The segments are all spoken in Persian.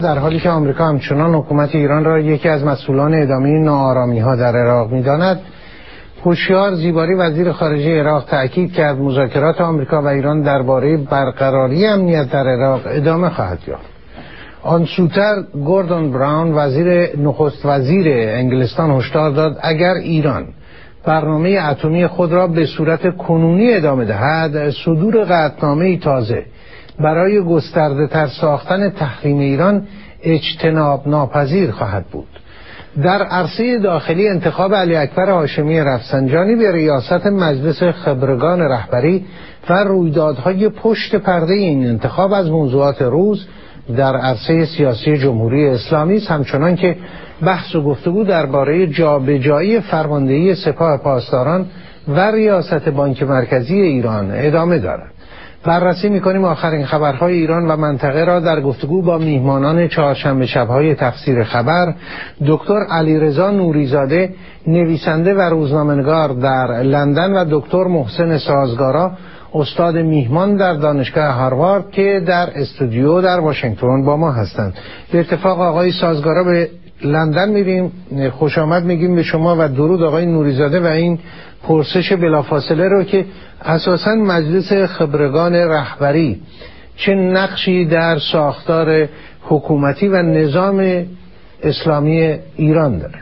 در حالی که آمریکا همچنان حکومت ایران را یکی از مسئولان ادامه ناآرامی‌ها در عراق می‌داند، هوشیار زیباری وزیر خارجه عراق تأکید کرد مذاکرات آمریکا و ایران درباره برقراری امنیت در عراق ادامه خواهد یافت. آن سوتر گوردون براون نخست وزیر انگلستان هشدار داد اگر ایران برنامه اتمی خود را به صورت کنونی ادامه دهد، صدور قطعنامه‌ای تازه برای گسترده تر ساختن تحریم ایران اجتناب ناپذیر خواهد بود. در عرصه داخلی انتخاب علی اکبر هاشمی رفسنجانی به ریاست مجلس خبرگان رهبری و رویدادهای پشت پرده این انتخاب از موضوعات روز در عرصه سیاسی جمهوری اسلامی است، همچنان که بحث و گفتگو درباره جابجایی فرماندهی سپاه پاسداران و ریاست بانک مرکزی ایران ادامه دارد. بررسی می‌کنیم آخرین خبرهای ایران و منطقه را در گفتگو با میهمانان چهارشنبه شب‌های تفسیر خبر، دکتر علیرضا نوریزاده، نویسنده و روزنامه‌نگار در لندن، و دکتر محسن سازگارا، استاد میهمان در دانشگاه هاروارد که در استودیو در واشنگتن با ما هستند. به اتفاق آقای سازگارا به لندن میریم، خوش آمد میگیم به شما و درود آقای نوریزاده و این پرسش بلافاصله رو که اساساً مجلس خبرگان رهبری چه نقشی در ساختار حکومتی و نظام اسلامی ایران داره.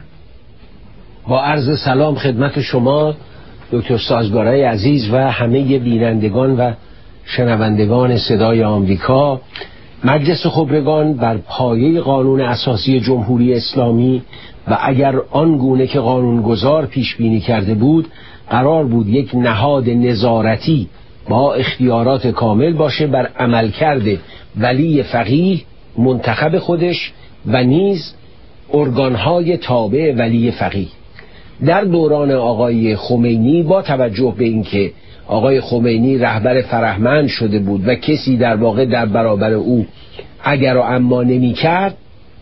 با عرض سلام خدمت شما دکتر سازگارای عزیز و همه بینندگان و شنوندگان صدای آمریکا. مجلس خبرگان بر پایه قانون اساسی جمهوری اسلامی و اگر آنگونه که قانونگذار پیش بینی کرده بود قرار بود یک نهاد نظارتی با اختیارات کامل باشه بر عملکرد ولی فقیه منتخب خودش و نیز ارگانهای تابع ولی فقیه. در دوران آقای خمینی با توجه به اینکه آقای خمینی رهبر فرهمند شده بود و کسی در واقع در برابر او اگر و اما نمی کرد،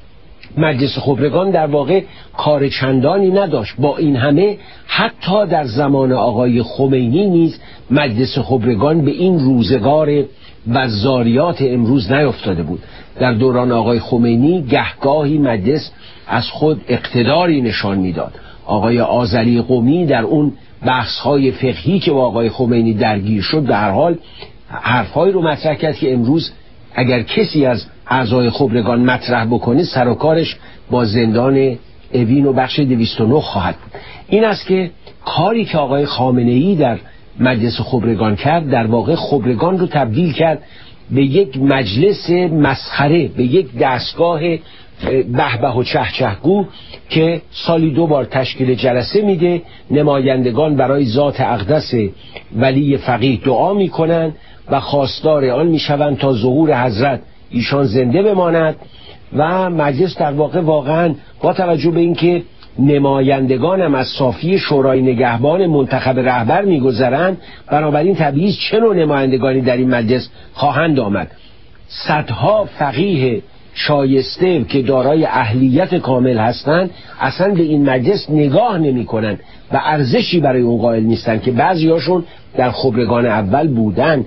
مجلس خبرگان در واقع کار چندانی نداشت. با این همه حتی در زمان آقای خمینی نیز مجلس خبرگان به این روزگار وزاریات امروز نیفتاده بود. در دوران آقای خمینی گهگاهی مجلس از خود اقتداری نشان میداد. آقای آذری قمی در اون بحث‌های فقهی که با آقای خمینی درگیر شد به هر حال حرفایی رو مطرح کرد که امروز اگر کسی از اعضای خبرگان مطرح بکنه سر و کارش با زندان اوین و بخش 209 خواهد بود. این است که کاری که آقای خامنه‌ای در مجلس خبرگان کرد در واقع خبرگان رو تبدیل کرد به یک مجلس مسخره، به یک دستگاه بهبه و چهچهگو که سالی 2 بار تشکیل جلسه میده، نمایندگان برای ذات اقدس ولی فقیه دعا میکنن و خواستار آن میشوند تا ظهور حضرت ایشان زنده بماند و مجلس در واقع واقعا با توجه به اینکه نمایندگان هم از صافی شورای نگهبان منتخب رهبر میگذرند، بنابراین طبیعی چه نوع نمایندگانی در این مجلس خواهند آمد. صدها فقیه شایسته که دارای اهلیت کامل هستند اصلا به این مجلس نگاه نمی کنن و ارزشی برای اون قائل نیستن که بعضی هاشون در خبرگان اول بودن.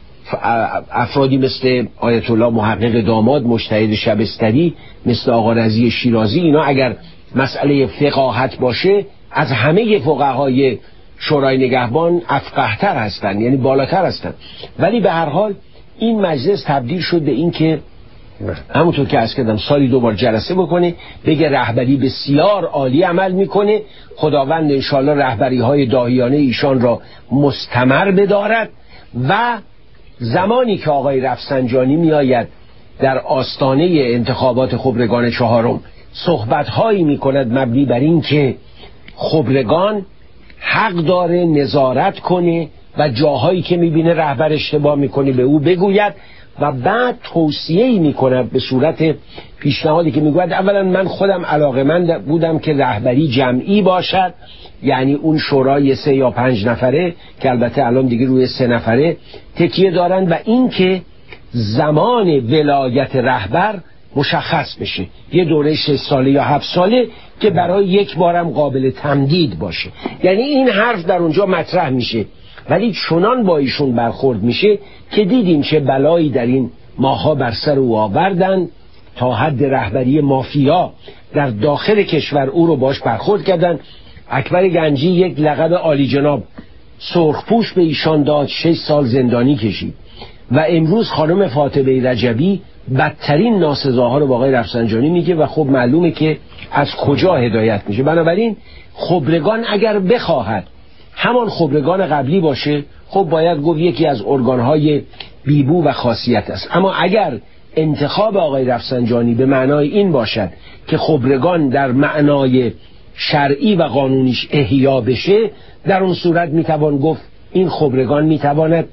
افرادی مثل آیت الله محقق داماد، مجتهد شبستری، مثل آقا رضی شیرازی، اینا اگر مسئله فقاهت باشه از همه فقهای شورای نگهبان افقه‌تر هستن، یعنی بالاتر هستن. ولی به هر حال این مجلس تبدیل شد به این که همونطور که عرض کردم سالی 2 بار جلسه بکنه، بگه رهبری بسیار عالی عمل میکنه، خداوند انشالله رهبری های داهیانه ایشان را مستمر بدارد. و زمانی که آقای رفسنجانی میآید در آستانه انتخابات خبرگان 4 صحبت هایی میکند مبنی بر این که خبرگان حق داره نظارت کنه و جاهایی که میبینه رهبر اشتباه میکنه به او بگوید و بعد توصیه‌ای میکنه به صورت پیشنهادی که میگوید اولا من خودم علاقه‌مند بودم که رهبری جمعی باشد، یعنی اون شورای 3 یا 5 نفره که البته الان دیگه روی 3 نفره تکیه دارن، و این که زمان ولایت رهبر مشخص بشه، یه دوره 6 ساله یا 7 ساله که برای یک بارم قابل تمدید باشه. یعنی این حرف در اونجا مطرح میشه، ولی چنان با ایشون برخورد میشه که دیدیم چه بلایی در این ماها بر سر او آوردن تا حد رهبری مافیا در داخل کشور او رو باش برخورد کردن. اکبر گنجی یک لقب عالی جناب سرخپوش به ایشان داد، 6 سال زندانی کشید و امروز خانم فاطمه رجبی بدترین ناسزاها رو با آقای رفسنجانی میگه و خب معلومه که از کجا هدایت میشه. بنابراین خبرگان اگر بخواهد همان خبرگان قبلی باشه، خب باید گفت یکی از ارگانهای بیبو و خاصیت است. اما اگر انتخاب آقای رفسنجانی به معنای این باشد که خبرگان در معنای شرعی و قانونیش احیا بشه، در اون صورت میتوان گفت این خبرگان میتواند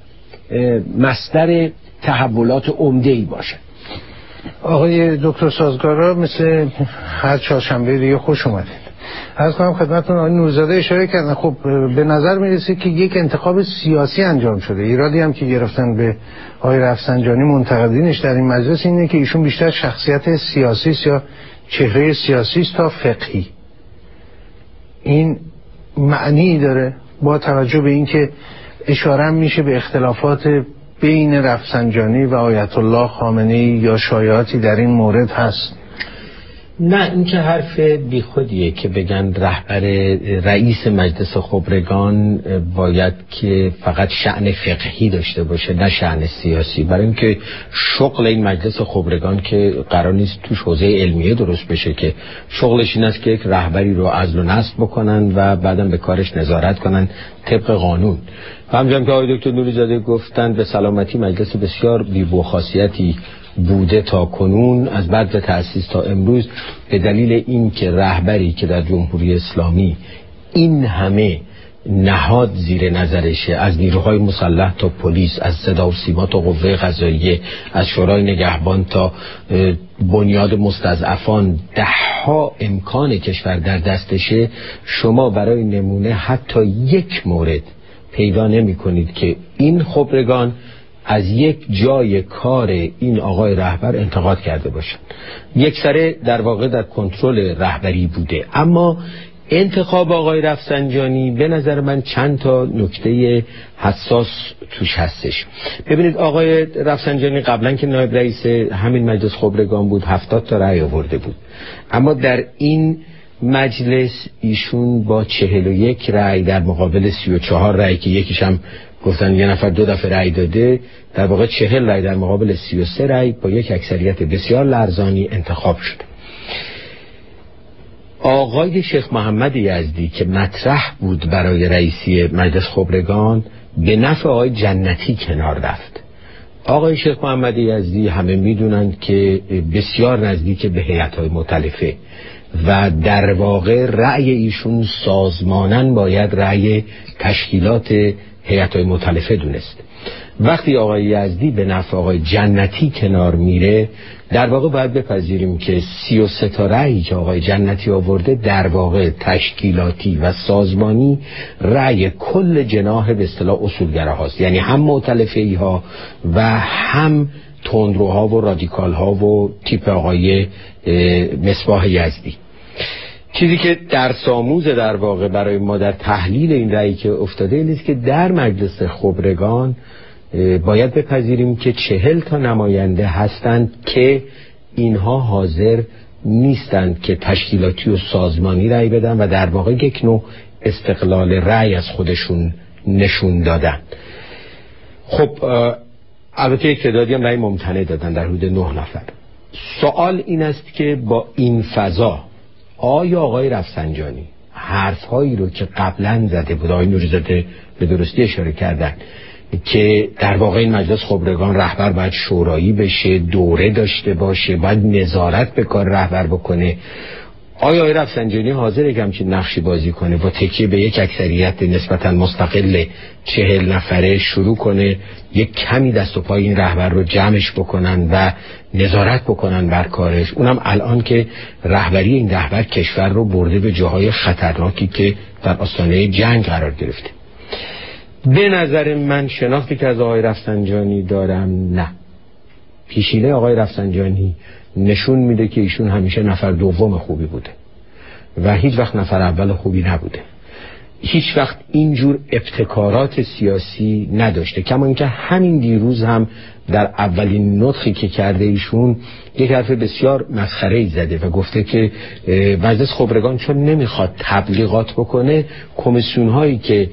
مصدر تحولات عمده‌ای باشد. آقای دکتر سازگارا مثل هر چهارشنبه دیگه خوش اومدید. عرض کنم خدمتتون آقای نورزاده اشاره کردن، خب به نظر میرسه که یک انتخاب سیاسی انجام شده. ایرادی هم که گرفتن به آقای رفسنجانی منتقدینش در این مجلس اینه که ایشون بیشتر شخصیت سیاسی است یا چهره سیاسی است تا فقهی. این معنی داره با توجه به اینکه اشاره میشه به اختلافات بین رفسنجانی و آیت الله خامنه‌ای یا شایعاتی در این مورد هست؟ نه، این که حرف بیخودیه که بگن رهبر رئیس مجلس خبرگان باید که فقط شأن فقهی داشته باشه نه شأن سیاسی، برای اینکه شغل این مجلس خبرگان که قرار نیست توش حوزه علمیه درست بشه، که شغلش این است که یک رهبری رو عزل و نصب بکنن و بعدم به کارش نظارت کنن طبق قانون. و همچنین که آقای دکتر نوری‌زاده گفتن به سلامتی مجلس بسیار بی‌بو خاصیتی بوده تا کنون، از بعد تأسیس تا امروز، به دلیل این که رهبری که در جمهوری اسلامی این همه نهاد زیر نظرشه، از نیروهای مسلح تا پلیس، از صدا و سیما تا قوه قضاییه، از شورای نگهبان تا بنیاد مستضعفان، دهها امکان کشور در دستشه، شما برای نمونه حتی یک مورد پیدا نمی کنید که این خبرگان از یک جای کار این آقای رهبر انتقاد کرده باشن. یک سره در واقع در کنترل رهبری بوده. اما انتخاب آقای رفسنجانی به نظر من چند تا نکته حساس توش هستش. ببینید آقای رفسنجانی قبلا که نایب رئیس همین مجلس خبرگان بود 70 تا رأی آورده بود، اما در این مجلس ایشون با 41 رأی در مقابل 34 رأی که یکیش هم گفتن یه نفر 2 دفعه رأی داده، در واقع 40 رأی در مقابل 33 رأی با یک اکثریت بسیار لرزانی انتخاب شد. آقای شیخ محمد یزدی که مطرح بود برای رئیسی مجلس خبرگان به نفع آقای جنتی کنار رفت. آقای شیخ محمد یزدی همه میدونند که بسیار نزدیک به هیئت‌های مؤتلفه و در واقع رأی ایشون سازماناً باید رأی تشکیلات هیئت‌های مؤتلفه دونست. وقتی آقای یزدی به نفع آقای جنتی کنار میره، در واقع باید بپذیریم که 33 تا رأیی که آقای جنتی آورده در واقع تشکیلاتی و سازمانی رأی کل جناح به اصطلاح اصولگرا هاست، یعنی هم مؤتلفه‌ای ها و هم تندروها و رادیکال ها و تیپ آقای مصباح یزدی. چیزی که درس آموز در واقع برای ما در تحلیل این رأیی که افتاده این است که در مجلس خبرگان باید بپذیریم که 40 تا نماینده هستند که اینها حاضر نیستند که تشکیلاتی و سازمانی رأی بدن و در واقع یک نوع استقلال رأی از خودشون نشون دادن. خب البته یک تعدادی هم رأی ممتنع دادن در حدود 9 نفر. سوال این است که با این فضا آیا آقای رفسنجانی حرفهایی رو که قبلا زده بود، آقای نوری‌زاده به درستی اشاره کردن که در واقع این مجلس خبرگان رهبر باید شورایی بشه، دوره داشته باشه، باید نظارت به کار رهبر بکنه، آیا آقای رفسنجانی حاضره که همچین نقشی بازی کنه با تکیه به یک اکثریت نسبتا مستقل 40 نفره شروع کنه یک کمی دست و پای این رهبر رو جمعش بکنن و نظارت بکنن بر کارش، اونم الان که رهبری این رهبر کشور رو برده به جاهای خطرناکی که در آستانه جنگ قرار گرفته؟ به نظر من شناختی که از آقای رفسنجانی دارم، نه، پیشینه آقای رفسنجانی نشون میده که ایشون همیشه نفر دوم خوبی بوده و هیچ وقت نفر اول خوبی نبوده. هیچ وقت اینجور ابتکارات سیاسی نداشته. کما اینکه همین دیروز هم در اولین نطقی که کرده ایشون یک حرف بسیار مسخره‌ای زده و گفته که مجلس خبرگان چون نمیخواد تبلیغات بکنه، کمیسیون هایی که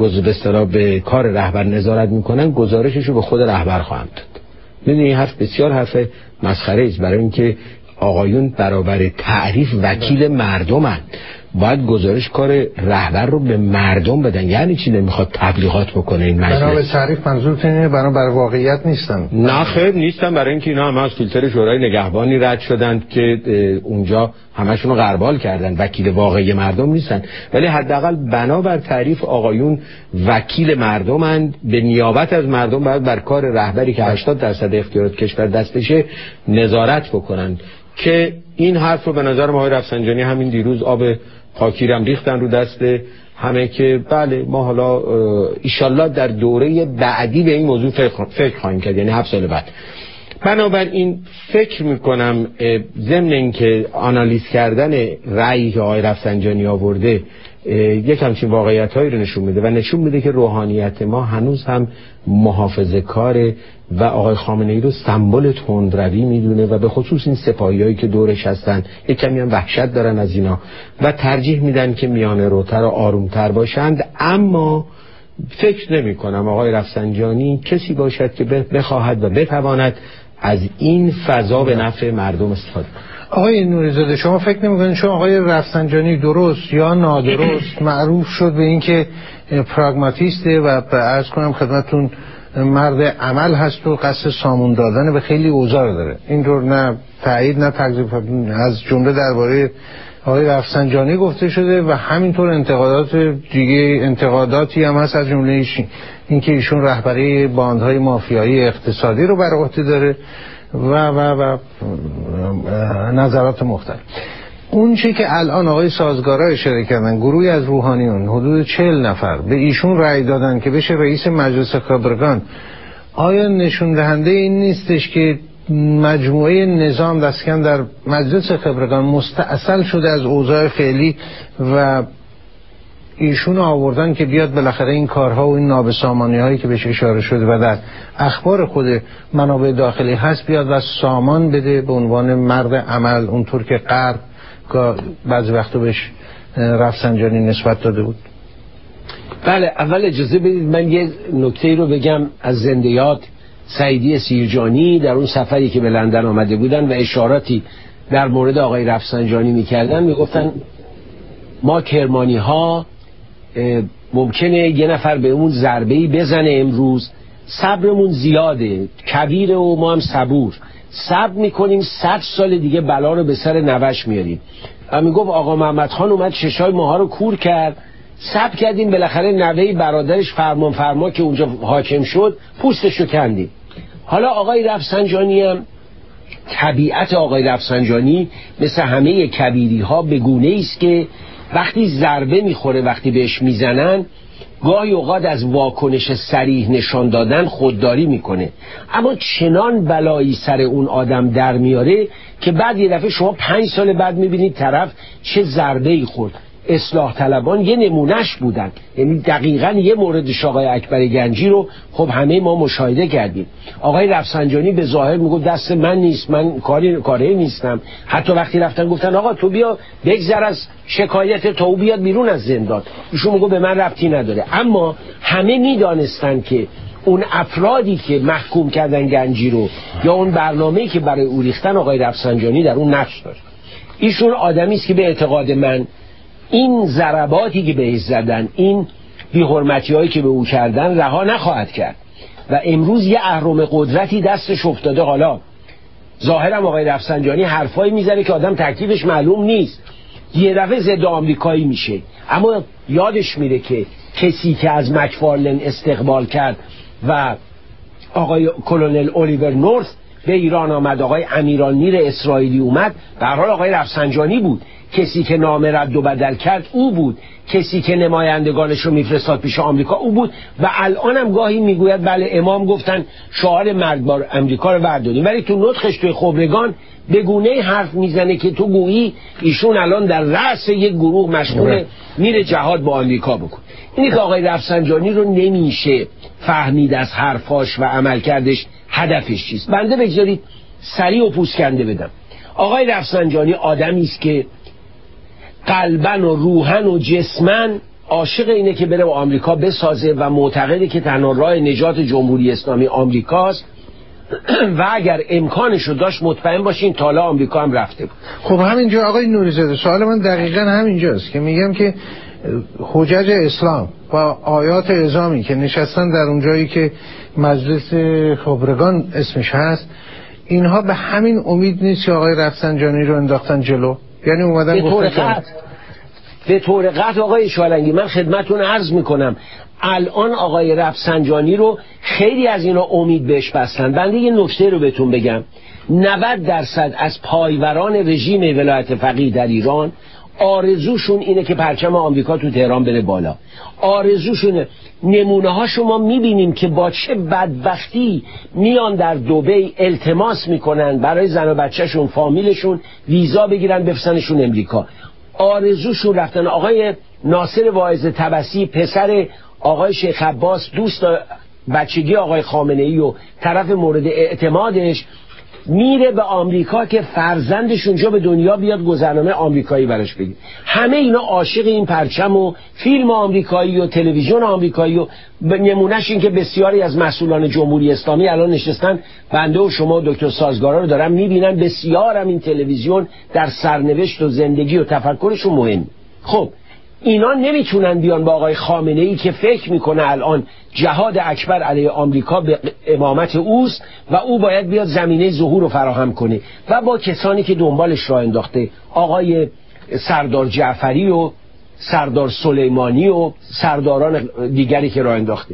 به کار رهبر نظارت میکنن گزارششو به خود رهبر خواهند داد. میدونی این حرف بسیار حرف مسخره‌ای است، برای اینکه آقایون برابر تعریف وکیل مردمند، باید گزارش کار رهبر رو به مردم بدن. یعنی چی نمیخواد تبلیغات بکنه این مجلس؟ برای تعریف منظورتون اینه برای واقعیت نیستن؟ نه خیر نیستن، برای اینکه اینا هم از فیلتر شورای نگهبانی رد شدند که اونجا همشون رو غربال کردن، وکیل واقعی مردم نیستن. ولی حداقل بنابر تعریف آقایون وکیل مردمند، به نیابت از مردم باید بر کار رهبری که 80% اختیارات کشور دستشه نظارت بکنن. که این حرف رو به نظر ما آقای رفسنجانی همین دیروز آب خاکیرم ریختن رو دست همه که بله ما حالا ایشالله در دوره بعدی به این موضوع فکر خواهیم کرد، یعنی 7 سال بعد. بنابراین فکر میکنم ضمن اینکه آنالیز کردن رأیی که آقای رفسنجانی آورده یک همچین واقعیت‌هایی رو نشون میده و نشون میده که روحانیت ما هنوز هم محافظه‌کاره و آقای خامنه‌ای رو سمبل تندروی میدونه و به خصوص این سپاهیایی که دورش هستن یک کمی هم وحشت دارن از اینا و ترجیح میدن که میانه روتر و آرومتر باشند. اما فکر نمی کنم آقای رفسنجانی کسی باشد که بخواهد و بتواند از این فضا به نفع مردم استفاده کنه. آقای نوری‌زاده شما فکر نمی‌کنید چون آقای رفسنجانی درست یا نادرست معروف شد به اینکه پراگماتیسته و به عرض کنم خدمتتون مرد عمل هست و قصد سامون دادن به خیلی اوضاع داره، اینطور نه تایید نه تکذیب از جمله درباره آقای رفسنجانی گفته شده و همینطور انتقاداتی هم هست، از جمله اینکه ایشون رهبری باندهای مافیایی اقتصادی رو بر عهده داره و نظرات مختلف. اون چی که الان آقای سازگارا اشاره کردن، گروهی از روحانیون حدود 40 نفر به ایشون رأی دادن که بشه رئیس مجلس خبرگان، آیا نشون دهنده این نیستش که مجموعه نظام دستکم در مجلس خبرگان مستأصل شده از اوضاع فعلی و ایشون آوردن که بیاد بالاخره این کارها و این نابسامانی هایی که بهش اشاره شده و در اخبار خود منابع داخلی هست بیاد و سامان بده به عنوان مرد عمل، اونطور که غرب بعضی وقتا بهش رفسنجانی نسبت داده بود؟ بله، اول اجازه بدید من یه نکته رو بگم از زندیات سعیدی سیرجانی در اون سفری که به لندن آمده بودن و اشاراتی در مورد آقای رفسنجانی میکردن، میگفتن ما کرمانی ها ممکنه یه نفر به اون ضربه‌ای بزنه امروز، صبرمون زیاده، کبیره و ما هم صبر میکنیم 100 سال دیگه بلا رو به سر نوش میاریم. و میگفت آقا محمد خان اومد چشای ماها رو کور کرد، صبر کردیم بالاخره نوهی برادرش فرما که اونجا حاکم شد پوستشو کندیم. حالا آقای رفسنجانی هم طبیعت آقای رفسنجانی مثل همه کبیری ها به گونه است که وقتی ضربه میخوره، وقتی بهش میزنن گاهی اوقات از واکنش صریح نشان دادن خودداری میکنه، اما چنان بلایی سر اون آدم در میاره که بعد یه دفعه شما 5 سال بعد میبینید طرف چه ضربه‌ای خورد. اصلاح طلبان یه نمونهش بودن، یعنی دقیقاً یه موردش آقای اکبر گنجی رو خب همه ما مشاهده کردیم. آقای رفسنجانی به ظاهر میگفت دست من نیست، من کاری نیستم. حتی وقتی رفتن گفتن آقا تو بیا بگذر از شکایت تو بیاد بیرون از زندان، ایشون میگه به من ربطی نداره. اما همه میدانستن که اون افرادی که محکوم کردن گنجی رو یا اون برنامه‌ای که برای او ریختن آقای رفسنجانی در اون نقش داشت. ایشون آدمی است که به اعتقاد من این ضرباتی که بهش زدن، این بی‌حرمتی‌هایی که به او کردن رها نخواهد کرد و امروز یه اهرم قدرتی دستش افتاده. حالا ظاهرا آقای رفسنجانی حرفایی میزنه که آدم ترکیبش معلوم نیست، یه دفعه ضد آمریکایی میشه، اما یادش میره که کسی که از مکفارلن استقبال کرد و آقای کلونل الیور نورث به ایران آمد، آقای امیرالمیر اسرائیلی اومد، به هر حال آقای رفسنجانی بود. کسی که نامه رد و بدل کرد او بود، کسی که نمایندگانش رو میفرستاد پیش آمریکا او بود. و الان هم گاهی میگوید بله امام گفتن شعار مرگبار امریکا رو برداریم، ولی تو نطقش توی خبرگان به گونه حرف میزنه که تو گویی ایشون الان در رأس یک گروه مشغول میره جهاد با آمریکا بکن. اینی که آقای رفسنجانی رو نمیشه فهمید از حرفاش و عملکردش هدفش چیست. بنده بگذارید سریع و پوسکنده بدم. آقای رفسنجانی آدمی است که قلبن و روحن و جسمن عاشق اینه که بره با آمریکا بسازه و معتقده که تنها راه نجات جمهوری اسلامی آمریکاست و اگر امکانش رو داشت مطمئن باشین تا حالا آمریکا هم رفته بود. خب همینجا آقای نوری‌زاده سوال من دقیقاً همینجاست که میگم که حجج اسلام و آیات اعزامی که نشستن در اون جایی که مجلس خبرگان اسمش هست، اینها به همین امید نیست که آقای رفسنجانی رو انداختن جلو؟ یعنی اومدن به طور قطع آقای شالنگی من خدمتون عرض میکنم الان آقای رفسنجانی رو خیلی از اینا امید بهش بستن. بنده یه نکته رو بهتون بگم، 90% از پایوران رژیم ولایت فقیه در ایران آرزوشون اینه که پرچم آمریکا تو تهران بره بالا. آرزوشونه. نمونه ها شما میبینیم که با چه بدبختی میان در دبی التماس میکنن برای زن و بچهشون فامیلشون ویزا بگیرن بفرستنشون امریکا. آرزوشون رفتن. آقای ناصر واعظ طبسی پسر آقای شیخ عباس دوست بچگی آقای خامنه‌ای و طرف مورد اعتمادش میره به آمریکا که فرزندش اونجا به دنیا بیاد گذرنامه آمریکایی براش بگیر. همه اینا عاشق این پرچم و فیلم آمریکایی و تلویزیون آمریکایی و نمونهش این که بسیاری از مسئولان جمهوری اسلامی الان نشستن، بنده و شما دکتر سازگارا رو دارم میبینن، بسیار هم این تلویزیون در سرنوشت و زندگی و تفکرشون مهم. خب اینا نمیتونن بیان با آقای خامنه‌ای که فکر میکنه الان جهاد اکبر علیه آمریکا به امامت اوست و او باید بیاد زمینه ظهور رو فراهم کنه و با کسانی که دنبالش راه انداخته، آقای سردار جعفری و سردار سلیمانی و سرداران دیگری که راه انداخته،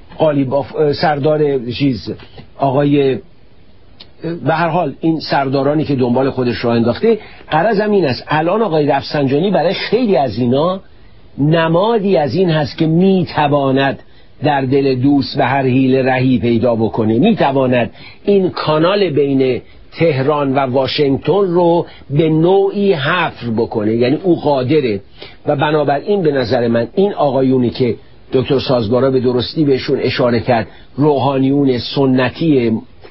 سردار آقای به هر حال این سردارانی که دنبال خودش راه انداخته. غرضم این است الان آقای رفسنجانی برای خیلی از اینا نمادی از این هست که میتواند در دل دوست به هر حیله رهی پیدا بکنه، میتواند این کانال بین تهران و واشنگتن رو به نوعی حفر بکنه، یعنی او قادره. و بنابراین به نظر من این آقایونی که دکتر سازگارا به درستی بهشون اشاره کرد، روحانیون سنتی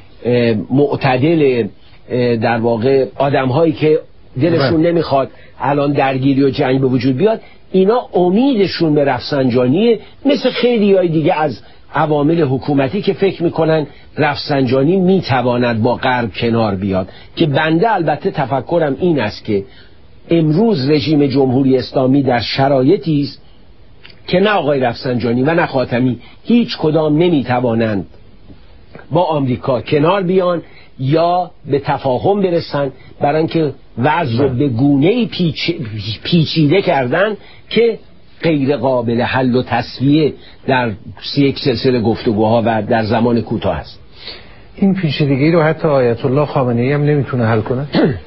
معتدل، در واقع آدم هایی که دلشون نمیخواد الان درگیری و جنگ به وجود بیاد، اینا امیدشون به رفسنجانیه، مثل خیلی های دیگه از عوامل حکومتی که فکر میکنن رفسنجانی میتواند با غرب کنار بیاد. که بنده البته تفکرم این است که امروز رژیم جمهوری اسلامی در شرایطی است که نه آقای رفسنجانی و نه خاتمی هیچ کدام نمیتوانند با آمریکا کنار بیان یا به تفاهم برسن، برای اینکه وضع رو به گونه‌ای پیچیده کردن که غیر قابل حل و تسویه در یک سلسله گفتگوها و در زمان کوتاه است. این پیچیدگی رو حتی آیت الله خامنه‌ای هم نمیتونه حل کنه؟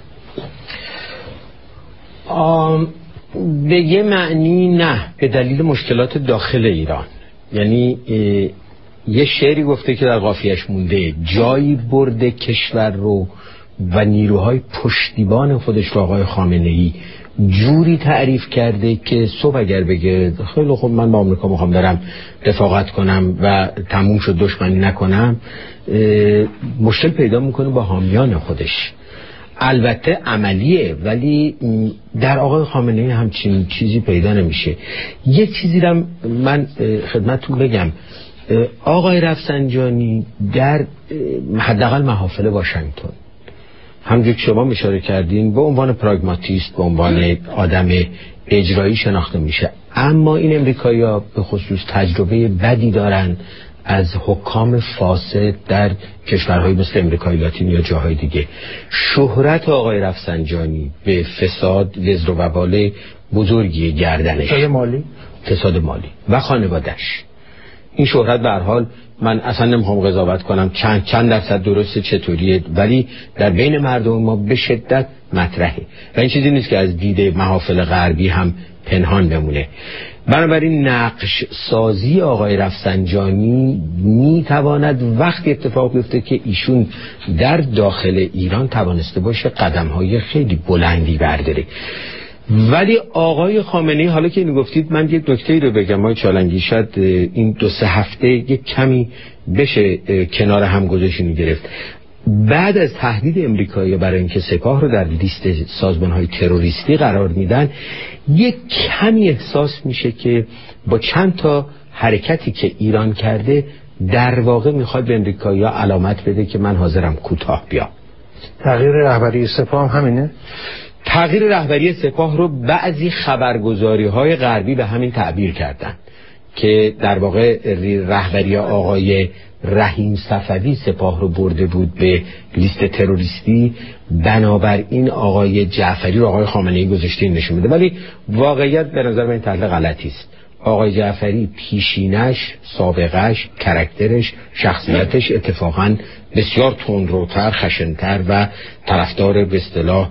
به یه معنی نه، به دلیل مشکلات داخل ایران. یعنی یه شعری گفته که در قافیه‌اش مونده، جایی برده کشور رو و نیروهای پشتیبان خودش رو آقای خامنه‌ای جوری تعریف کرده که صبح اگر بگه خیلی خوب من با آمریکا میخوام برم رفاقت کنم و تموم شد دشمنی نکنم، مشکل پیدا میکنه با حامیان خودش. البته عملیه، ولی در آقای خامنه‌ای همچین چیزی پیدا نمیشه. یک چیزی رو من خدمتتون بگم، آقای رفسنجانی در حداقل محافل واشنگتن همونجور که شما اشاره کردین به عنوان پراگماتیست، به عنوان آدم اجرایی شناخته میشه، اما این امریکایی‌ها به خصوص تجربه بدی دارن از حکام فاسد در کشورهای مثل امریکای لاتین یا جاهای دیگه. شهرت آقای رفسنجانی به فساد وزر و وبال بزرگی گردنش، فساد مالی و خانواده‌اش. این شهرت به هر حال من اصلا نمیخوام قضاوت کنم چند درصد درسته چطوریه، ولی در بین مردم ما به شدت مطرحه و این چیزی نیست که از دید محافل غربی هم پنهان بمونه. بنابراین نقش سازی آقای رفسنجانی میتواند وقتی اتفاق بیفته که ایشون در داخل ایران توانسته باشه قدم‌های خیلی بلندی برداره. ولی آقای خامنه‌ای، حالا که اینو گفتید من یک نکته‌ای رو بگم آقای چالنگی، شاید این 2-3 هفته یک کمی بشه کنار هم گذاشتن گرفت. بعد از تهدید امریکایی برای اینکه سپاه رو در لیست سازمان‌های تروریستی قرار میدن، یک کمی احساس میشه که با چند تا حرکتی که ایران کرده در واقع میخواد به امریکایی‌ها علامت بده که من حاضرم کوتاه بیام. تغییر رهبری سپاه هم همینه؟ تغییر رهبری سپاه رو بعضی خبرگزاری‌های غربی به همین تعبیر کردن که در واقع رهبری آقای رحیم صفوی سپاه رو برده بود به لیست تروریستی، بنابراین آقای جعفری رو آقای خامنه‌ای گذاشته نشون میده. ولی واقعیت به نظر من این تحلیل غلطی است. آقای جعفری پیشینش، سابقش، کاراکترش، شخصیتش اتفاقاً بسیار تندروتر، خشن‌تر و طرفدار به اصطلاح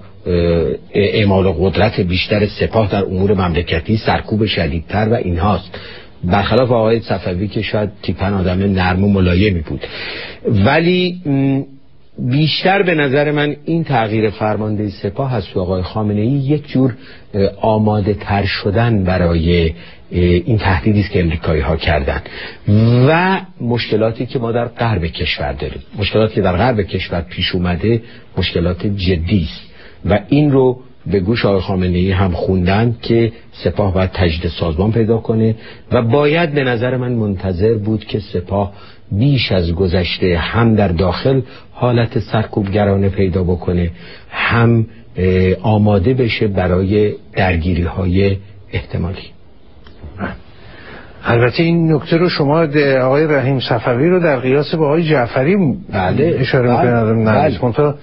اعمال قدرت بیشتر سپاه در امور مملکتی، سرکوب شدیدتر و اینهاست، برخلاف آقای صفوی که شاید تیپن آدم نرم و ملایمی بود. ولی بیشتر به نظر من این تغییر فرمانده سپاه از آقای خامنه‌ای یک جور آماده تر شدن برای این تهدیدی است که امریکایی ها کردن و مشکلاتی که ما در غرب کشور داریم، مشکلاتی که در غرب کشور پیش اومده مشکلات جدی است و این رو به گوش آقای خامنه‌ای هم خوندن که سپاه باید تجدید سازمان پیدا کنه و باید به نظر من منتظر بود که سپاه بیش از گذشته هم در داخل حالت سرکوبگرانه پیدا بکنه، هم آماده بشه برای درگیری‌های احتمالی. البته این نکته رو شما آقای رحیم صفوی رو در قیاس با آقای جعفری اشاره می‌کنید.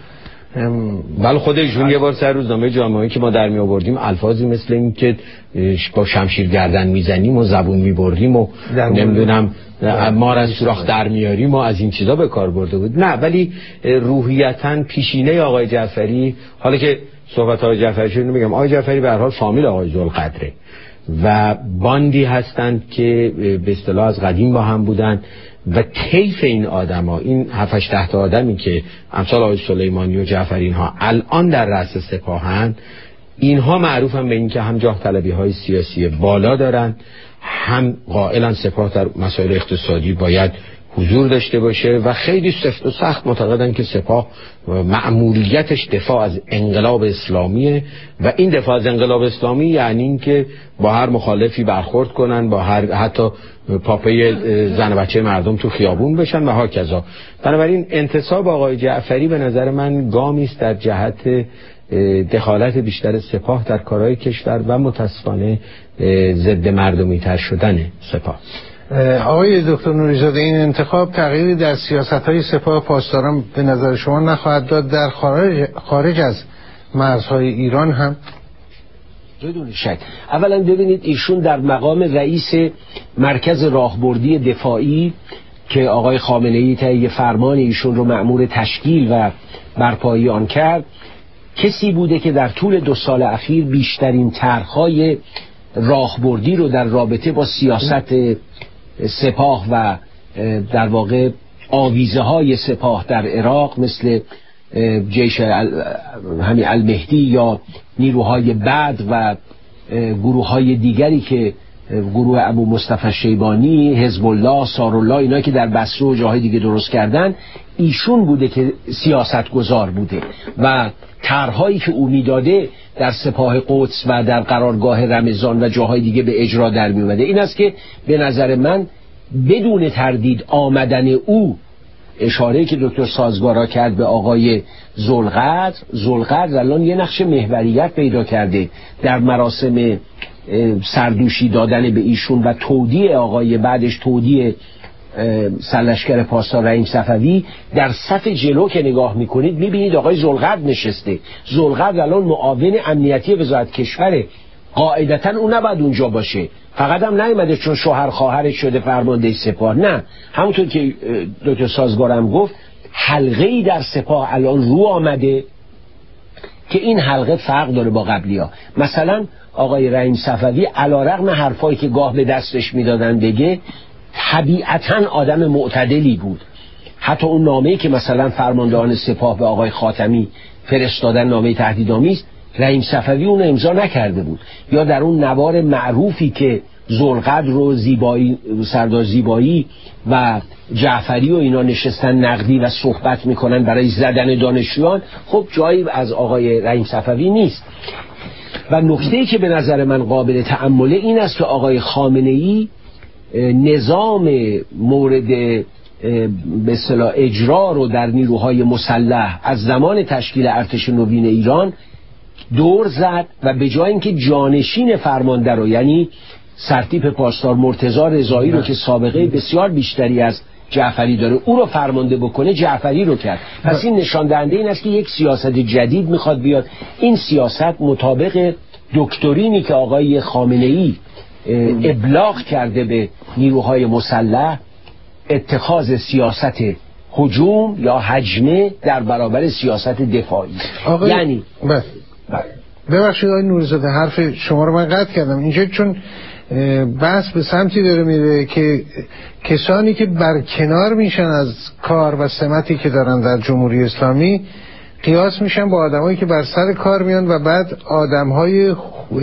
بله خود ایشون یه بار سر روزنامه جامعه‌ای که ما در می آوردیم الفاظی مثل این که با شمشیر گردن میزنیم و زبون میبریم و نمیدونم ما را از سوراخ در میاریم و از این چیزا به کار برده بود. نه، ولی روحیتاً پیشینه آقای جعفری، حالا که صحبت آقای جعفری شد میگم آقای جعفری به هر حال فامیل آقای ذوالقدره و باندی هستند که به اصطلاح از قدیم با هم بودن و طیف این آدما، این 7-8 تا آدمی که امثال آقای سلیمانی و جعفری اینها الان در رأس سپاهن، اینها معروفن به این که هم جاه طلبی های سیاسی بالا دارن، هم قائلن سپاه در مسائل اقتصادی باید حضور داشته باشه و خیلی سفت و سخت معتقدن که سپاه مأموریتش دفاع از انقلاب اسلامیه و این دفاع از انقلاب اسلامی یعنی این که با هر مخالفی برخورد کنن، با هر حتی پاپه زن و بچه مردم تو خیابون بشن و هاکذا. بنابراین انتصاب آقای جعفری به نظر من گامی است در جهت دخالت بیشتر سپاه در کارهای کشور و متاسفانه ضد مردمی تر شدن سپاه. آقای دکتر نوری‌زاده، این انتخاب تغییری در سیاست‌های سپاه پاسداران به نظر شما نخواهد داد در خارج از مرزهای ایران هم؟ بدون شک. اولا ببینید ایشون در مقام رئیس مرکز راهبردی دفاعی که آقای خامنه‌ای طی فرمان ایشون رو مأمور تشکیل و برپایی آن کرد، کسی بوده که در طول 2 سال اخیر بیشترین طرح‌های راهبردی رو در رابطه با سیاست سپاه و در واقع آویزه های سپاه در عراق مثل جیش همین المهدی یا نیروهای بدر و گروه های دیگری که گروه ابو مصطفی شیبانی، حزب الله، سارالله، اینا که در بصره و جاهای دیگه درست کردن، ایشون بوده که سیاست گذار بوده و طرح‌هایی که او میداده در سپاه قدس و در قرارگاه رمضان و جاهای دیگه به اجرا در می اومده. این است که به نظر من بدون تردید آمدن او، اشاره که دکتر سازگارا کرد به آقای ذوالقدر الان یه نقش محوریت پیدا کرده در مراسم سردوشی دادن به ایشون و تودیع آقای بعدش تودیع سرلشکر پاسدار رحیم صفوی. در صف جلو که نگاه میکنید میبینید آقای ذوالقدر نشسته. ذوالقدر الان معاون امنیتی وزارت کشوره. قاعدتا اون نباید اونجا باشه. فقط هم نیومده چون شوهر خواهرش شده فرمانده سپاه، نه، همونطور که دکتر سازگارم گفت حلقه‌ای در سپاه الان رو آمده که این حلقه فرق داره با قبلی‌ها. مثلا آقای رحیم صفوی علیرغم حرفایی که گاه به دستش میدادن بگه، طبیعتاً آدم معتدلی بود. حتی اون نامه‌ای که مثلا فرماندهان سپاه به آقای خاتمی فرستادن، نامه تهدیدآمیز، رحیم صفوی اون امضا نکرده بود. یا در اون نوار معروفی که ذوالقدر و زیبایی، سردار زیبایی و جعفری و اینا نشستن نقدی و صحبت میکنن برای زدن دانشجویان، خب جایی از آقای رحیم صفوی نیست. و نکته‌ای که به نظر من قابل تأمله این است که آقای خامنه‌ای نظام مورد به اصطلاح اجرا رو در نیروهای مسلح از زمان تشکیل ارتش نوین ایران دور زد و به جای اینکه جانشین فرمانده رو، یعنی سرتیپ پاسدار مرتضی رضایی رو که سابقه بسیار بیشتری از جعفری داره او رو فرمانده بکنه، جعفری رو کرد. پس این نشان دهنده این است که یک سیاست جدید میخواد بیاد. این سیاست مطابق دکترینی که آقای خامنه‌ای ابلاغ کرده به نیروهای مسلح، اتخاذ سیاست هجوم یا هجمه در برابر سیاست دفاعی. یعنی ببخشید آقای نوری‌زاده، حرف شما رو من قطع کردم اینجا، چون بحث به سمتی داره میره که کسانی که برکنار میشن از کار و سمتی که دارن در جمهوری اسلامی قیاس میشن با آدمایی که بر سر کار میان و بعد آدمهای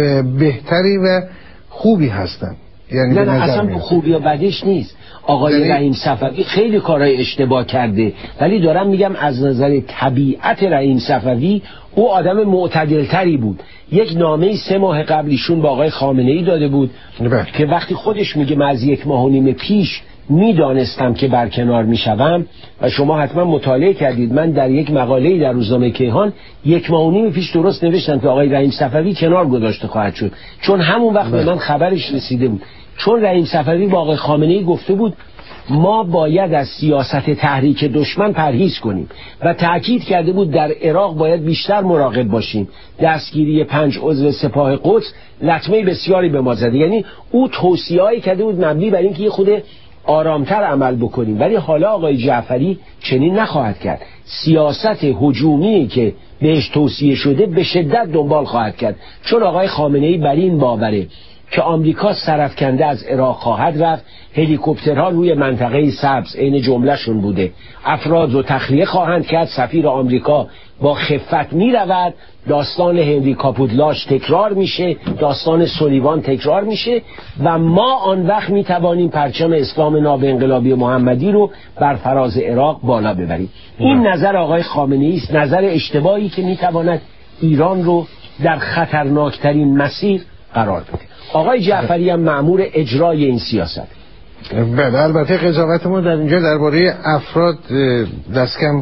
بهتری و خوبی هستن. یعنی نه اصلا خوبی و بدش نیست. آقای رحیم صفوی خیلی کارهای اشتباه کرده، ولی دارم میگم از نظر طبیعت رحیم صفوی او آدم معتدلتری بود. یک نامه 3 ماه قبل ایشون با آقای خامنه‌ای داده بود که وقتی خودش میگه من از 1.5 ماه پیش میدانستم که برکنار میشوم، و شما حتما مطالعه کردید، من در یک مقاله‌ای در روزنامه کیهان 1.5 ماه پیش درست نوشتم که آقای رحیم صفوی کنار گذاشته خواهد شد، چون همون وقت به من خبرش رسیده بود. چون رحیم صفوی با آقای خامنه‌ای گفته بود ما باید از سیاست تحریک دشمن پرهیز کنیم و تأکید کرده بود در عراق باید بیشتر مراقب باشیم. دستگیری 5 عضو سپاه قدس لطمه بسیاری به ما زده. یعنی او توصیه‌ای کرده بود مبنی بر اینکه خود آرامتر عمل بکنیم، ولی حالا آقای جعفری چنین نخواهد کرد. سیاست هجومی که بهش توصیه شده به شدت دنبال خواهد کرد، چون آقای خامنه‌ای بر این باوره که آمریکا سرافکنده از عراق خواهد رفت، هلیکوپترها روی منطقه سبز عین جملهشون بوده، افراد رو تخلیه خواهند کرد، سفیر آمریکا با خفت می رود، داستان هنری کاپودلاش تکرار میشه، داستان سولیوان تکرار میشه و ما آن وقت می توانیم پرچم اسلام ناب انقلابی محمدی رو بر فراز عراق بالا ببریم. این نظر آقای خامنه‌ای است، نظر اشتباهی که می تواند ایران رو در خطرناکترین مسیر قرار بده. آقای جعفری هم مأمور اجرای این سیاست. بله، البته قضاوت ما در اینجا درباره افراد دست کم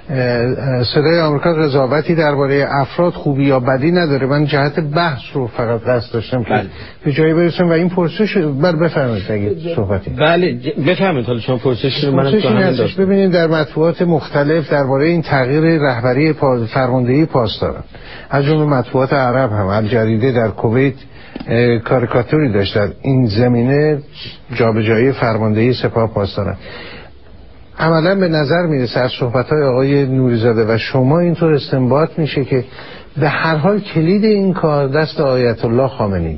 صدای آمریکا قضاوتی درباره افراد خوبی یا بدی نداره. من جهت بحث رو فقط قصد داشتم که به جایی برسیم و این پرسش بفرمایید اگه صحبتی. بله بفرمایید. حالا شما پرسش رو منم داشتم. ببینید در مطبوعات مختلف درباره این تغییر رهبری فرماندهی پاسداران، از جمله مطبوعات عرب هم، الجریده در کویت کاریکاتوری داشت در این زمینه جابجایی فرماندهی سپاه پاسداران. عملا به نظر میرسه از صحبت‌های آقای نوری‌زاده و شما اینطور استنباط میشه که به هر حال کلید این کار دست آیت الله خامنه‌ای.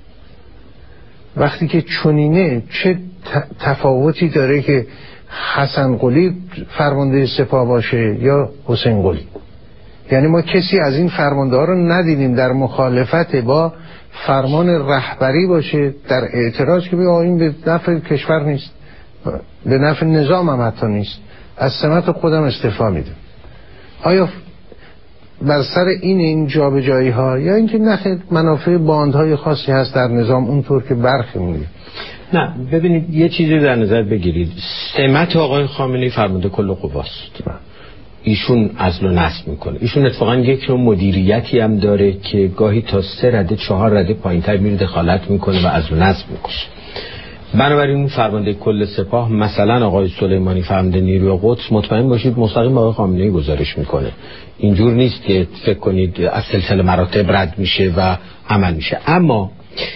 وقتی که چنینه چه تفاوتی داره که حسن قلی فرمانده سپاه باشه یا حسین قلی؟ یعنی ما کسی از این فرمانده‌ها رو ندیدیم در مخالفت با فرمان رهبری باشه، در اعتراض که این به نفع کشور نیست، به نفع نظام هم حتی نیست، از سمت خودم استعفا میده. آیا بر سر این جابجایی ها یا اینکه نخیر منافع باندهای خاصی هست در نظام اونطور که برخی میگه؟ نه ببینید یه چیزی در نظر بگیرید، سمت آقای خامنه‌ای فرمانده کل قواست. ایشون عزل و نصب میکنه. ایشون اتفاقا یک نوع مدیریتی هم داره که گاهی تا 3 رده 4 رده پایینتر میره دخالت میکنه و عزل و نصب میکنه. بنابراین فرمانده کل سپاه مثلا آقای سلیمانی فرمانده نیروی قدس مطمئن باشید مستقیم با آقای خامنه‌ای گزارش میکنه. اینجور نیست که فکر کنید از سلسله مراتب رد میشه و عمل میشه. اما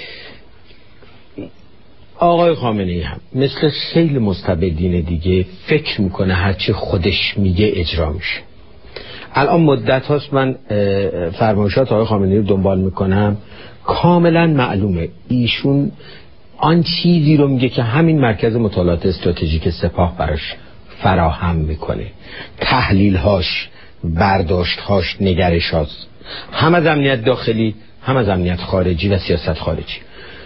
آقای خامنه‌ای هم مثل خیلی مستبدین دیگه فکر میکنه هرچی خودش میگه اجرا میشه. الان مدت هاست من فرمایشات آقای خامنه‌ای رو دنبال میکنم، کاملا معلومه ایشون آن چیزی رو میگه که همین مرکز مطالعات استراتژیک سپاه براش فراهم میکنه، تحلیل‌هاش، برداشت‌هاش، نگرش‌هاش، هم از امنیت داخلی هم از امنیت خارجی و سیاست خارجی.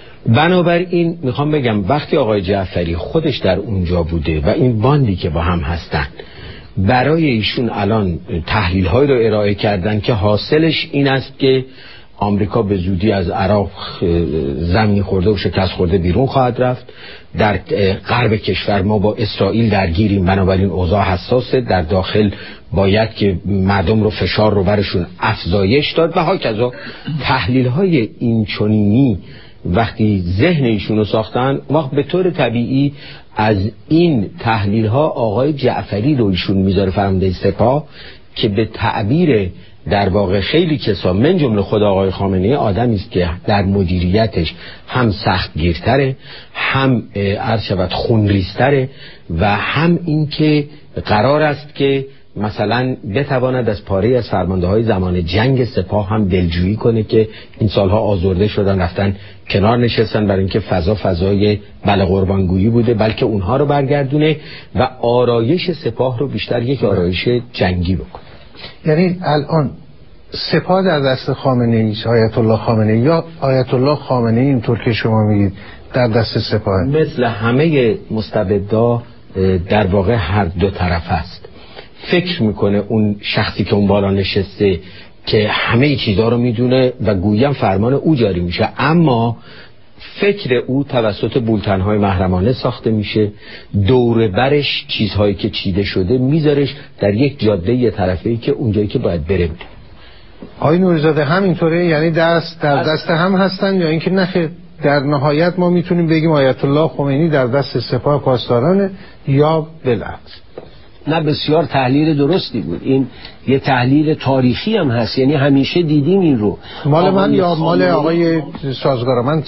بنابراین میخوام بگم وقتی آقای جعفری خودش در اونجا بوده و این باندی که با هم هستن برای ایشون الان تحلیل‌هایی رو ارائه کردن که حاصلش این است که آمریکا به زودی از عراق زمین خورده و شکست خورده بیرون خواهد رفت، در غرب کشور ما با اسرائیل درگیریم، بنابراین اوضاع حساسه، در داخل باید که مردم رو فشار رو برشون افزایش داد و هاکذا. تحلیل‌های اینچنینی وقتی ذهن ایشون رو ساختن، وقت به طور طبیعی از این تحلیل‌ها آقای جعفری رو ایشون میذاره فرمانده سپاه که به تعبیر در واقع خیلی کسا من جمله خود آقای خامنه‌ای آدمی است که در مدیریتش هم سختگیرتره، هم عرض شود خونریزتره و هم این که قرار است که مثلا بتواند از پاره از فرمانده‌های زمان جنگ سپاه هم دلجویی کنه که این سالها آزرده شدن، رفتن کنار نشستن برای اینکه فضای بله قربانگویی بوده، بلکه اونها رو برگردونه و آرایش سپاه رو بیشتر یک آرایش جنگی بکنه. یعنی الان سپاه در دست خامنه‌ای است، آیت الله خامنه‌ای، یا آیت الله خامنه‌ای اینطور که شما میگید در دست سپاه؟ مثل همه مستبدا در واقع هر دو طرف است. فکر میکنه اون شخصی که اون بالا نشسته که همه چیزها رو میدونه و گویم فرمان او جاری میشه، اما فکر او توسط بولتن‌های محرمانه ساخته میشه، دور برش چیزهایی که چیده شده میذارش در یک جاده یه طرفه‌ای که اونجایی که باید بره میره. آقای نوری‌زاده همینطوره؟ یعنی دست در دست هم هستن یا اینکه نه در نهایت ما میتونیم بگیم آیت الله خمینی در دست سپاه پاسدارانه یا بالعکس؟ نه، بسیار تحلیل درستی بود. این یه تحلیل تاریخی هم هست، یعنی همیشه دیدیم این رو. مال من یا مال آقای سازگارا؟ من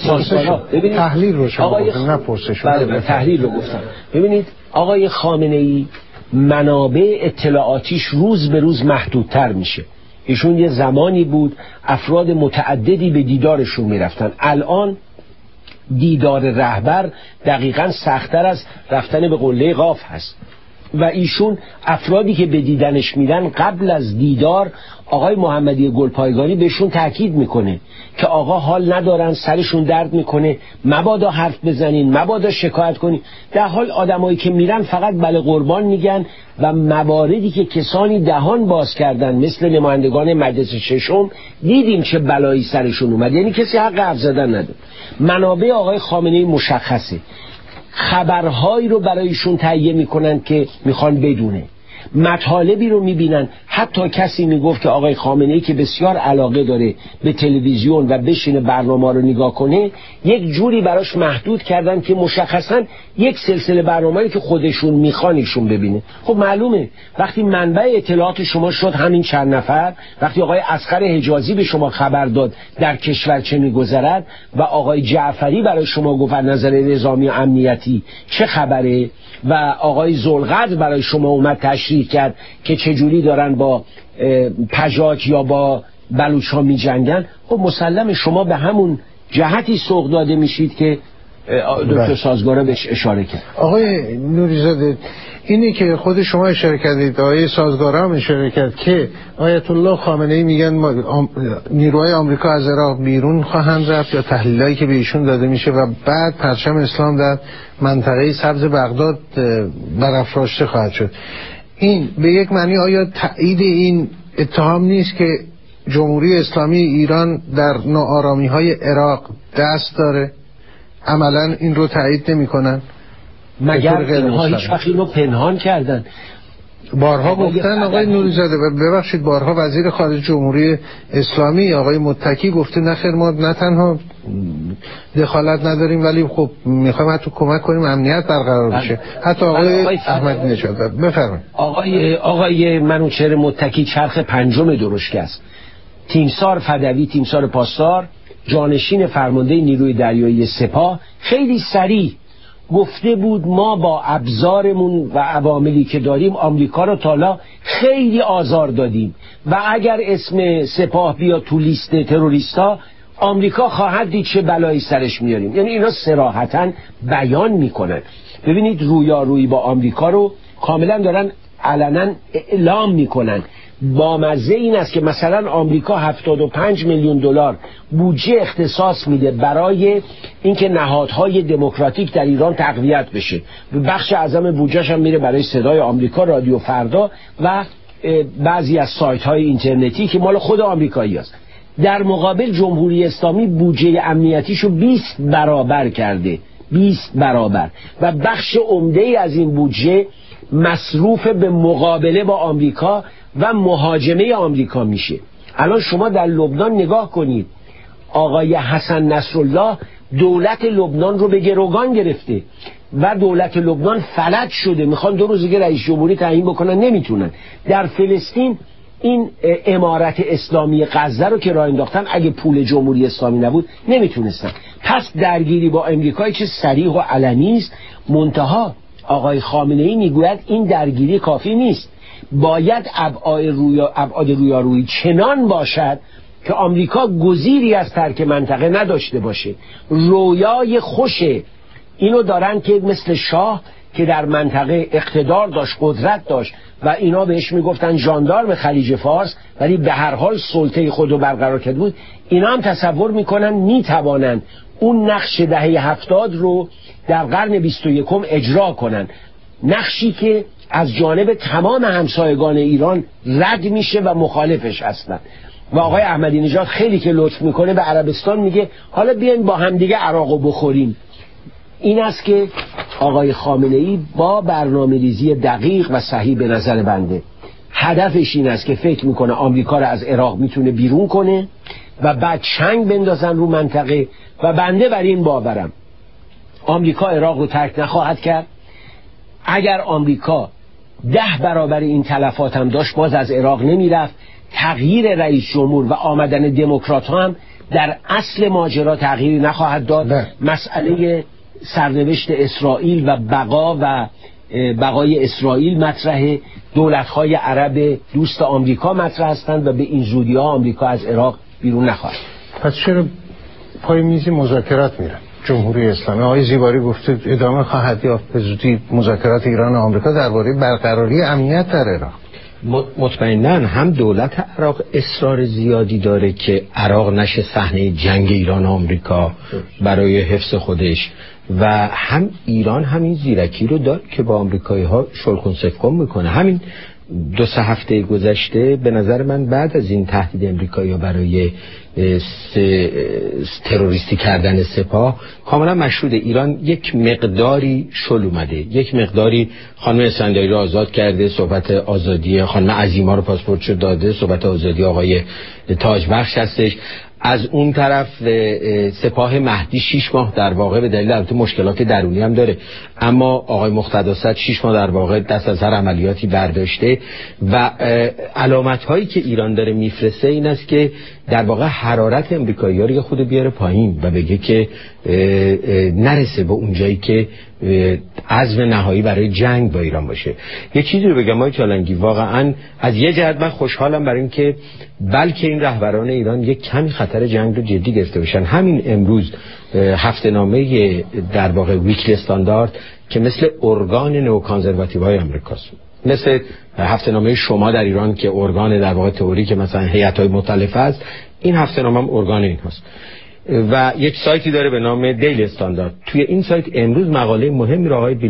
تحلیل رو شما گفتم، نه پرسش. بله تحلیل رو گفتم. ببینید آقای خامنه‌ای منابع اطلاعاتیش روز به روز محدودتر میشه. ایشون یه زمانی بود افراد متعددی به دیدارشون میرفتن، الان دیدار رهبر دقیقاً سخت‌تر از رفتن به قله قاف هست و ایشون افرادی که به دیدنش میدن قبل از دیدار آقای محمدی گلپایگانی بهشون تاکید میکنه که آقا حال ندارن، سرشون درد میکنه، مبادا حرف بزنین، مبادا شکایت کنین. در حال آدمایی که میرن فقط بله قربان میگن و مواردی که کسانی دهان باز کردن مثل نمایندگان مجلس ششم دیدیم چه بلایی سرشون اومد، یعنی کسی حق حرف زدن نداره. منابع آقای خامنه‌ای مشخصه، خبرهایی رو برایشون تهیه میکنن که میخوان بدونه، مطالبی رو میبینن. حتی کسی میگفت که آقای خامنه‌ای که بسیار علاقه داره به تلویزیون و بشینه برنامه رو نگاه کنه، یک جوری براش محدود کردن که مشخصا یک سلسله برنامه‌ای که خودشون میخوان ایشون ببینه. خب معلومه وقتی منبع اطلاعات شما شد همین چند نفر، وقتی آقای اصغر حجازی به شما خبر داد در کشور چه میگذرد و آقای جعفری برای شما گفت از نظر نظامی و امنیتی چه خبره و آقای ذوالقدر برای شما اومد تشریح کرد که چجوری دارن با پژاک یا با بلوچ ها می جنگن، خب مسلم شما به همون جهتی سوق داده میشید که دکتر سازگارا بهش اشاره کرد. آقای نوری‌زاده اینی که خود شما اشاره کردید، آقای سازگارا هم اشاره کرد که آیت الله خامنه‌ای میگن نیروهای آمریکا از عراق بیرون خواهند رفت یا تحلیلایی که به ایشون داده میشه و بعد پرچم اسلام در منطقه سبز بغداد برافراشته خواهد شد. این به یک معنی آیا تایید این اتهام نیست که جمهوری اسلامی ایران در ناآرامی‌های عراق دست داره؟ عملا این رو تایید نمی‌کنن؟ مگر اینها هیچ وقت این رو پنهان کردن؟ بارها گفتن آقای نوری‌زاده، ببخشید، بارها وزیر خارجه جمهوری اسلامی آقای متکی گفته نخیر ما نه تنها دخالت نداریم ولی خب میخوایم حتی کمک کنیم امنیت برقرار بشه. حتی آقای احمدی نژاد. بفرمایید. آقای منوچهر متکی چرخ پنجم درشک است. تیمسار فدوی، تیمسار پاسدار، جانشین فرمانده نیروی دریایی سپاه، خیلی سریع گفته بود ما با ابزارمون و عواملی که داریم آمریکا رو تالا خیلی آزار دادیم و اگر اسم سپاه بیاد تو لیست تروریستا آمریکا خواهد دید چه بلایی سرش میاریم. یعنی اینا صراحتاً بیان میکنن. ببینید رویارویی با آمریکا رو کاملا دارن علنا اعلام میکنن. با مزه این است که مثلا آمریکا 75 میلیون دلار بودجه اختصاص میده برای اینکه نهادهای دموکراتیک در ایران تقویت بشه. بخش اعظم بودجهش هم میره برای صدای آمریکا، رادیو فردا و بعضی از سایت های اینترنتی که مال خود آمریکایی است. در مقابل جمهوری اسلامی بودجه امنیتیشو 20 برابر کرده، 20 برابر، و بخش عمده‌ای از این بودجه مصروف به مقابله با آمریکا و مهاجمه آمریکا میشه. الان شما در لبنان نگاه کنید، آقای حسن نصرالله دولت لبنان رو به گروگان گرفته و دولت لبنان فلج شده، میخوان 2 روز دیگه رئیس جمهوری تعیین بکنن، نمیتونن. در فلسطین این امارت اسلامی غزه رو که راه انداختن اگه پول جمهوری اسلامی نبود نمیتونستن. پس درگیری با امریکایی که صریح و علنی است. منتها آقای خامنه‌ای میگوید این درگیری کافی نیست، باید ابعاد رویارویی چنان باشد که آمریکا گزیری از ترک منطقه نداشته باشه. رویای خوشه اینو دارن که مثل شاه که در منطقه اقتدار داشت، قدرت داشت و اینا بهش میگفتن ژاندارم خلیج فارس، ولی به هر حال سلطه خودو برقرار کرده بود. اینا هم تصور میکنن میتوانن اون نقش دهه 70 رو در قرن 21 اجرا کنن، نقشی که از جانب تمام همسایگان ایران رد میشه و مخالفش هستن. و آقای احمدی نژاد خیلی که لطف میکنه به عربستان میگه حالا بیاین با همدیگه عراقو بخوریم. این است که آقای خامنه‌ای با برنامه‌ریزی دقیق و صحیح به نظر بنده هدفش این است که فکر میکنه آمریکا رو از عراق میتونه بیرون کنه و بعد چنگ بندازن رو منطقه. و بنده بر این باورم آمریکا عراق رو ترک نخواهد کرد. اگر آمریکا 10 برابر این تلفات هم داشت باز از عراق نمیرفت. تغییر رئیس جمهور و آمدن دموکرات هم در اصل ماجرا تغییری نخواهد داد. مسئله سرنوشت اسرائیل و بقای اسرائیل مطرحه. دولت‌های عرب دوست آمریکا مطرح هستند و به این زودی‌ها آمریکا از عراق بیرون نخواهد. پس چرا پای میز مذاکرات میرن؟ جمهوری اسلامی آقای زیباری گفته ادامه خواهد یافت به زودی مذاکرات ایران و آمریکا درباره برقراری امنیت در عراق. مطمئناً هم دولت عراق اصرار زیادی داره که عراق نشه صحنه جنگ ایران و آمریکا برای حفظ خودش، و هم ایران همین زیرکی رو داره که با آمریکایی ها شلخون سفکن میکنه. همین 2-3 هفته گذشته به نظر من بعد از این تهدید امریکایی ها برای تروریستی کردن سپاه کاملا مشروطه. ایران یک مقداری شل اومده، یک مقداری خانم اسفندیاری رو آزاد کرده، صحبت آزادی خانم عظیما رو پاسپورتشو داده، صحبت آزادی آقای تاجبخش هستش. از اون طرف سپاه مهدی 6 ماه در واقع به دلیل البته مشکلات درونی هم داره، اما آقای مقتدی صدر 6 ماه در واقع دست از هر عملیاتی برداشته. و علامت هایی که ایران داره میفرسته این است که در واقع حرارت امریکایی‌ها رو خود بیاره پایین و بگه که نرسه به اون جایی که عزم نهایی برای جنگ با ایران باشه. یه چیزی رو بگم آقای چالنگی، واقعا از یه جهت من خوشحالم برای اینکه بلکه این رهبران ایران یک کمی خطر جنگ رو جدی گرفته باشن. همین امروز هفته‌نامه در واقع ویکلی استاندارد که مثل ارگان نوکانزرواتیوهای آمریکاست، مثل هفته‌نامه شما در ایران که ارگان در واقع تئوری که مثلا هیئت‌های مختلف است، این هفته‌نامه هم ارگان این هست. و یک سایتی داره به نام دیلی استاندارد. توی این سایت امروز مقاله مهمی را آقای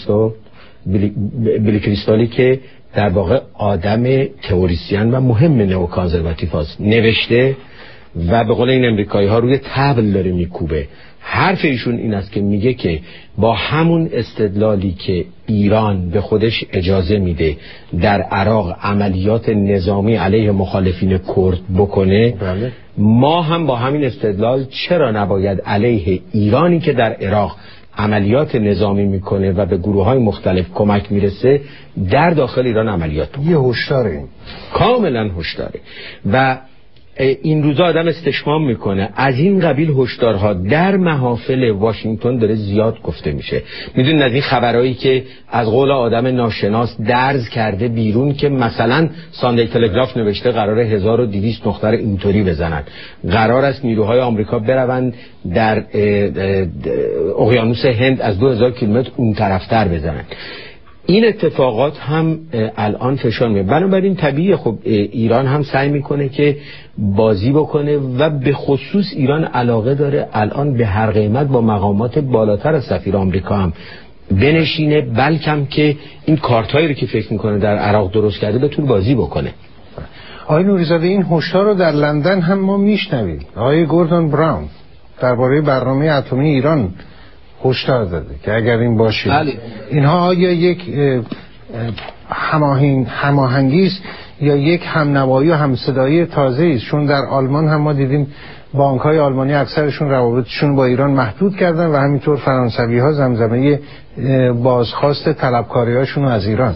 بیلی کریستالی که در واقع آدم تئوریسین و مهم نئوکانزرواتیو است نوشته و به قول این امریکایی ها روی طبل داره میکوبه. حرف ایشون این است که میگه که با همون استدلالی که ایران به خودش اجازه میده در عراق عملیات نظامی علیه مخالفین کرد بکنه، بله. ما هم با همین استدلال چرا نباید علیه ایرانی که در عراق عملیات نظامی میکنه و به گروه‌های مختلف کمک میرسه در داخل ایران عملیات بکنه. یه هشدار این کاملا هشداره و این روزا آدم استشمام میکنه. از این قبیل هشدارها در محافل واشنگتن داره زیاد گفته میشه. میدونید از این خبرهایی که از قول آدم ناشناس درز کرده بیرون که مثلا ساندی تلگراف نوشته قراره 1200 دختر اینطوری بزنن، قرار است نیروهای آمریکا بروند در اقیانوس هند از 2000 کیلومتر اون طرفتر بزنن. این اتفاقات هم الان فشار میاره. بنابراین طبیعیه خب ایران هم سعی میکنه که بازی بکنه و به خصوص ایران علاقه داره الان به هر قیمت با مقامات بالاتر از سفیر آمریکا هم بنشینه، بلکم که این کارتایی رو که فکر میکنه در عراق درست کرده بتونه بازی بکنه. آقای نوری‌زاده این هشدار رو در لندن هم ما میشنویم. آقای گوردون براون درباره برنامه اتمی ایران هشدار داده که اگر این باشه اینها آیا یک هماهنگی است یا یک همنوایی و همصدایی تازه است؟ چون در آلمان هم ما دیدیم بانک‌های آلمانی اکثرشون روابطشون با ایران محدود کردن و همینطور فرانسوی‌ها زمزمه بازخواست طلبکاری‌هاشون از ایران.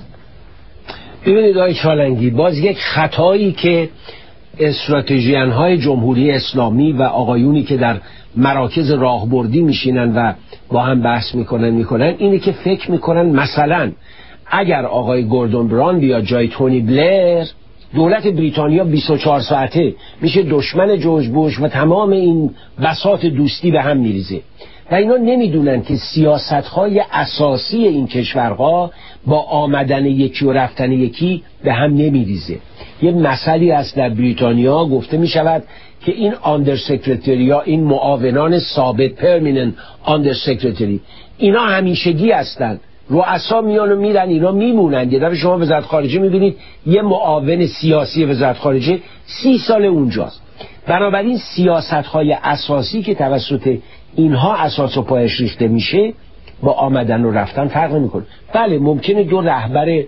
ببینید آقای چالنگی، باز یک خطایی که استراتژیان‌های جمهوری اسلامی و آقایونی که در مراکز راهبردی میشینن و با هم بحث میکنن اینه که فکر میکنن مثلا اگر آقای گوردون براون بیاد جای تونی بلر، دولت بریتانیا 24 ساعته میشه دشمن جورج بوش و تمام این بساط دوستی به هم میریزه و اینا نمیدونن که سیاست‌های اساسی این کشورها با آمدن یکی و رفتن یکی به هم نمیریزه. یه مسئله است در بریتانیا گفته میشود که این آندر سکرتری یا این معاونان ثابت پرمیننت آندر سکرتری اینا همیشگی هستن، رؤسا میان و میرن، اینا میمونن. یه دفعه شما وزارت خارجه میبینید یه معاون سیاسی وزارت خارجه 30 سال اونجاست. بنابراین سیاست‌های اساسی که توسط اینها اساس و پایش ریخته میشه با آمدن و رفتن فرق نمیکنه. بله ممکنه دو رهبر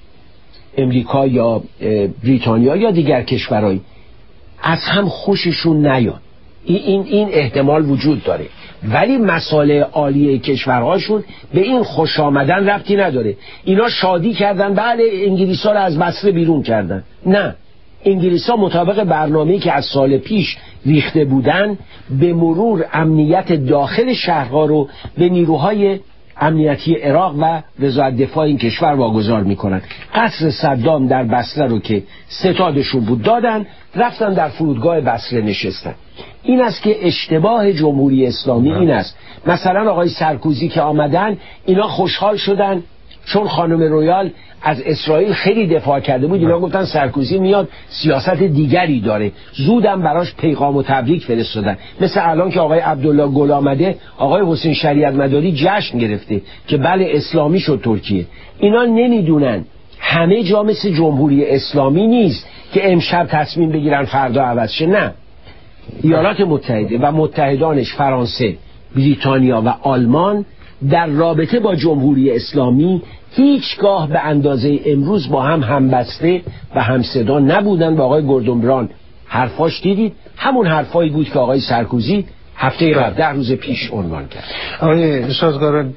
امریکا یا بریتانیا یا دیگر کشورهای از هم خوششون نیاد، این احتمال وجود داره، ولی مسائل عالیه کشورهاشون به این خوش آمدن ربطی نداره. اینا شادی کردن بله انگلیس‌ها رو از بصره بیرون کردن، نه، انگلیس‌ها مطابق برنامه‌ای که از سال پیش ریخته بودن به مرور امنیت داخل شهرها رو به نیروهای امنیتی عراق و وزارت دفاع این کشور واگذار میکنن. قصر صدام در بصره رو که ستادشون بود دادن، رفتن در فرودگاه بصره نشستن. این است که اشتباه جمهوری اسلامی این است. مثلا آقای سرکوزی که آمدن اینا خوشحال شدن چون خانم رویال از اسرائیل خیلی دفاع کرده بود، اینا گفتن سرکوزی میاد سیاست دیگری داره، زودم براش پیغام و تبریک فرستادن. مثل الان که آقای عبدالله گل آمده، آقای حسین شریعت مداری جشن گرفته که بله اسلامی شد ترکیه. اینا نمیدونن همه جا مثل جمهوری اسلامی نیست که امشب تصمیم بگیرن فردا عوض شه، نه. ایالات متحده و متحدانش فرانسه، بریتانیا و آلمان در رابطه با جمهوری اسلامی هیچگاه به اندازه امروز با هم همبسته و همصدا نبودن. با آقای گوردون براون حرفاش دیدید همون حرفایی بود که آقای سرکوزی هفته قبل 10 روز پیش عنوان کرد. آقای سازگارا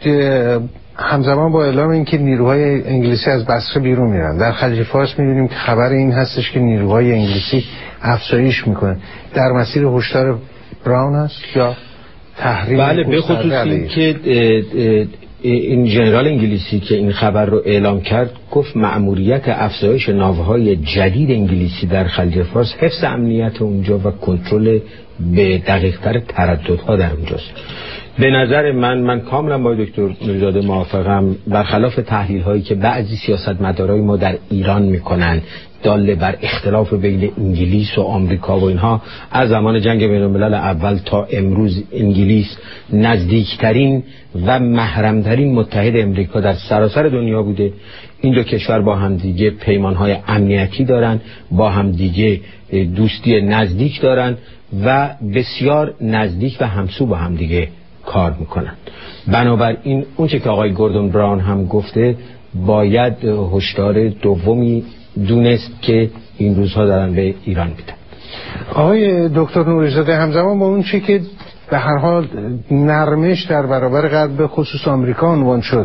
همزمان با اعلام اینکه نیروهای انگلیسی از بصره بیرون میرن، در خلیج فارس می‌بینیم که خبر این هستش که نیروهای انگلیسی افزایش میکنن. در مسیر هشدار براون است یا تحریم؟ بله، به خصوص این که این ژنرال انگلیسی که این خبر رو اعلام کرد گفت مأموریت افزایش ناوهای جدید انگلیسی در خلیج فارس حفظ امنیت اونجا و کنترل به دقیق‌تر ترددها در اونجاست. به نظر من کاملا با دکتر نوری‌زاده موافقم. برخلاف تحلیل هایی که بعضی سیاستمدارای ما در ایران میکنن داله بر اختلاف بین انگلیس و آمریکا و اینها. از زمان جنگ بین الملل اول تا امروز انگلیس نزدیکترین و محرمترین متحد امریکا در سراسر دنیا بوده. این دو کشور با هم دیگه پیمانهای امنیتی دارن، با هم دیگه دوستی نزدیک دارن و بسیار نزدیک و همسو با هم دیگه کار میکنن. بنابراین اونچه که آقای گوردون براون هم گفته باید هشدار دومی دونست که این روزها دارن به ایران میدن. آقای دکتر نوری‌زاده، همزمان با اون چی که به هر حال نرمش در برابر غرب به خصوص آمریکا عنوان شد،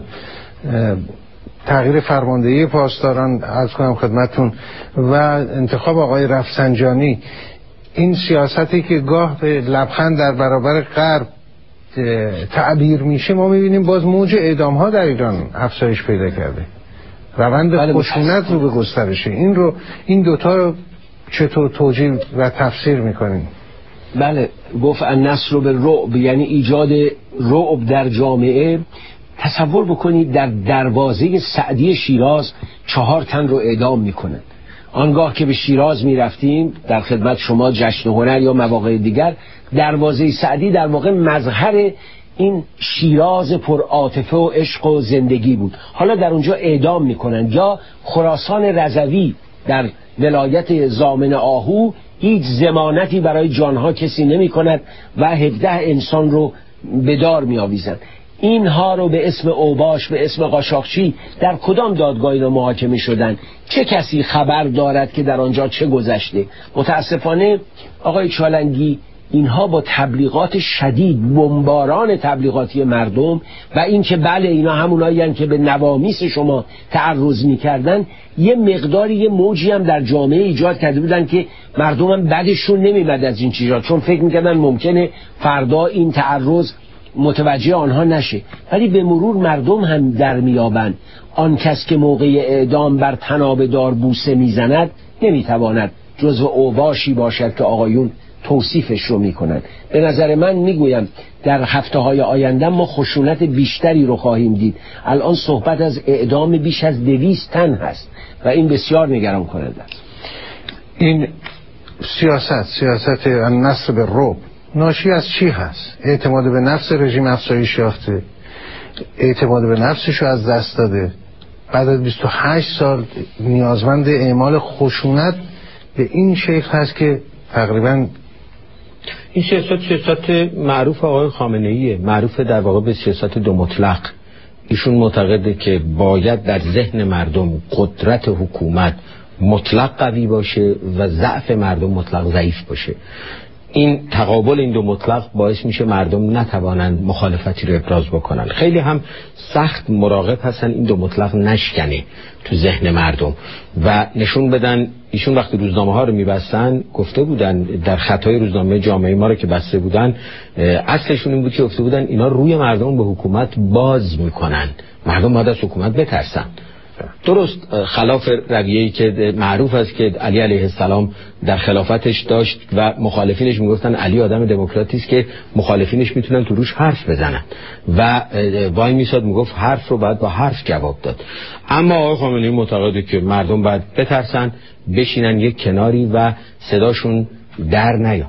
تغییر فرماندهی پاسداران عرض کنم خدمتتون و انتخاب آقای رفسنجانی، این سیاستی که گاه به لبخند در برابر غرب تعبیر میشه، ما میبینیم باز موج اعدام ها در ایران افزایش پیدا کرده، روند خشونت رو به گسترشه. این دوتا رو چطور توجیه و تفسیر میکنین؟ بله، گفت النصر بالرعب، یعنی ایجاد رعب در جامعه. تصور بکنید در دروازه سعدی شیراز 4 تن رو اعدام میکنن. آنگاه که به شیراز میرفتیم در خدمت شما جشن هنر یا مواقع دیگر، دروازه سعدی در واقع مظهر این شیراز پر عاطفه و عشق و زندگی بود. حالا در اونجا اعدام میکنن. یا خراسان رضوی در ولایت ضامن آهو هیچ ضمانتی برای جانها کسی نمی کند و 17 انسان رو به دار می آویزند. اینها رو به اسم اوباش، به اسم قاچاقچی در کدام دادگاهی رو محاکمه شدن؟ چه کسی خبر دارد که در آنجا چه گذشته؟ متاسفانه آقای چالنگی، اینها با تبلیغات شدید، بمباران تبلیغاتی مردم و اینکه بله اینا همونایین که به نوامیس شما تعرض می‌کردن، یه مقداری یه موجی هم در جامعه ایجاد کرده بودن که مردم هم بدشون نمی‌اومد از این چیزا، چون فکر می‌کردن ممکنه فردا این تعرض متوجه آنها نشه. ولی به مرور مردم هم در میابند آن کس که موقع اعدام بر طناب دار بوسه میزند نمیتواند جزو اوباشی باشد که آقایون توصیفش رو میکنند. به نظر من میگویم در هفته‌های آینده ما خشونت بیشتری رو خواهیم دید. الان صحبت از اعدام بیش از 200 تن هست و این بسیار نگران کننده است. این سیاست النصر بالرعب ناشی از چی هست؟ اعتماد به نفس رژیم افزایش یافته، اعتماد به نفسش رو از دست داده، بعد از 28 سال نیازمند اعمال خشونت به این شکل هست که تقریبا این سیاست معروف آقای خامنه‌ایه، معروف در واقع به سیاست دو مطلق. ایشون معتقده که باید در ذهن مردم قدرت حکومت مطلق قوی باشه و ضعف مردم مطلق ضعیف باشه. این تقابل این دو مطلق باعث میشه مردم نتوانند مخالفتی رو ابراز بکنن. خیلی هم سخت مراقب هستن این دو مطلق نشکنه تو ذهن مردم و نشون بدن. ایشون وقتی روزنامه ها رو میبستن گفته بودن در خطای روزنامه جامعه ما رو که بسته بودن، اصلشون این بود که گفته بودن اینا روی مردم به حکومت باز میکنن، مردم باید از حکومت بترسن. درست خلاف رویه‌ای که معروف است که علی علیه السلام در خلافتش داشت و مخالفینش میگفتن علی آدم دموکراتی است که مخالفینش میتونن تو روش حرف بزنن و وای میساد میگفت حرف رو باید با حرف جواب داد. اما آقای خامنه‌ای معتقده که مردم باید بترسن، بشینن یک کناری و صداشون در نیاد.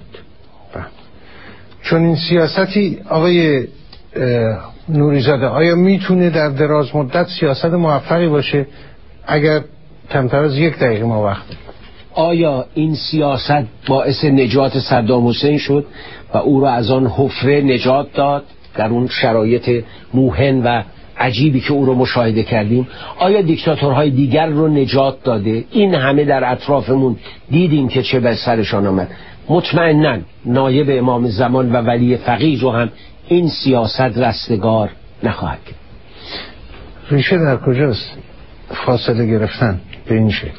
چون این سیاستی آقای نوری‌زاده آیا میتونه در دراز مدت سیاست موفقی باشه اگر کمتر از 1 دقیقه ما وقت؟ آیا این سیاست باعث نجات صدام حسین شد و او را از آن حفره نجات داد در اون شرایط موهن و عجیبی که او رو مشاهده کردیم؟ آیا دیکتاتورهای دیگر رو نجات داده؟ این همه در اطرافمون دیدیم که چه به سرشان آمد. مطمئناً نایب امام زمان و ولی فقیه رو هم این سیاست رستگار نخواهد کرد. ریشه در کجاست؟ فاصله گرفتن به این شکل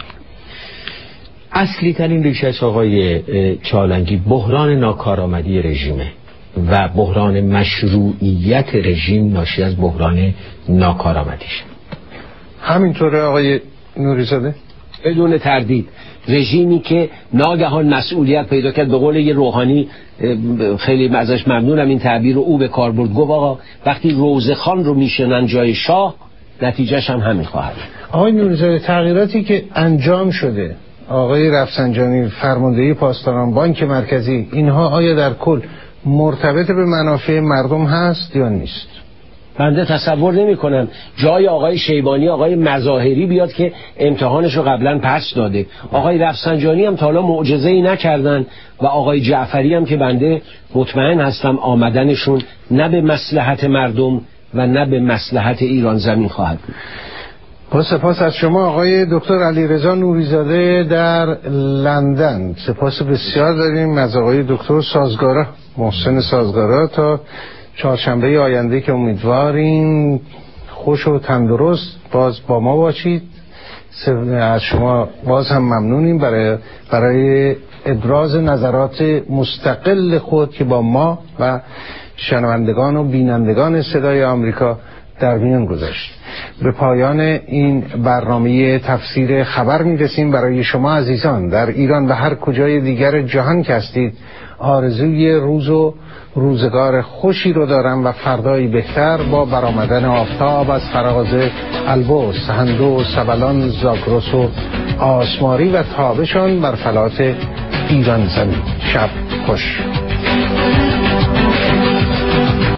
اصلی ترین ریشهش آقای چالنگی بحران ناکارآمدی رژیمه و بحران مشروعیت رژیم ناشی از بحران ناکارآمدیش. همینطوره آقای نوری‌زاده؟ بدون تردید رژیمی که ناگهان مسئولیت پیدا کرد، به قول یه روحانی خیلی ازش ممنونم این تعبیر رو او به کار برد، گفت آقا وقتی روزخان رو میشنن جای شاه نتیجهش هم همین خواهد. آقای نوری‌زاده تغییراتی که انجام شده آقای رفسنجانی فرمانده پاسداران بانک مرکزی، اینها آیا در کل مرتبط به منافع مردم هست یا نیست؟ بنده تصور نمی کنم جای آقای شیبانی آقای مظاهری بیاد که امتحانشو قبلا پس داده. آقای رفسنجانی هم تا حالا معجزه‌ای نکردن و آقای جعفری هم که بنده مطمئن هستم آمدنشون نه به مصلحت مردم و نه به مصلحت ایران زمین خواهد بود. با سپاس از شما آقای دکتر علیرضا نوریزاده در لندن. سپاس بسیار داریم از آقای دکتر سازگارا، محسن سازگارا. تا چهارشنبه آینده که امیدواریم خوش و تندرست باز با ما باشید. از شما باز هم ممنونیم برای ابراز نظرات مستقل خود که با ما و شنوندگان و بینندگان صدای آمریکا در میان گذاشت. به پایان این برنامه تفسیر خبر میرسیم. برای شما عزیزان در ایران و هر کجای دیگر جهان که هستید آرزوی روز و روزگار خوشی رو دارم و فردایی بهتر با برآمدن آفتاب از فراز البرز، هندو، سبلان، زاگرس و آسماری و تابشان بر فلات ایران زمین. شب خوش.